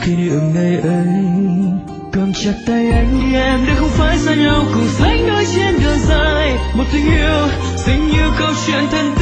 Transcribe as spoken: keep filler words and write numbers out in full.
kỷ niệm ngày ấy. Cầm chặt tay anh đi em, để không phải xa nhau cùng sánh đôi trên đường dài. Một tình yêu dường như câu chuyện thân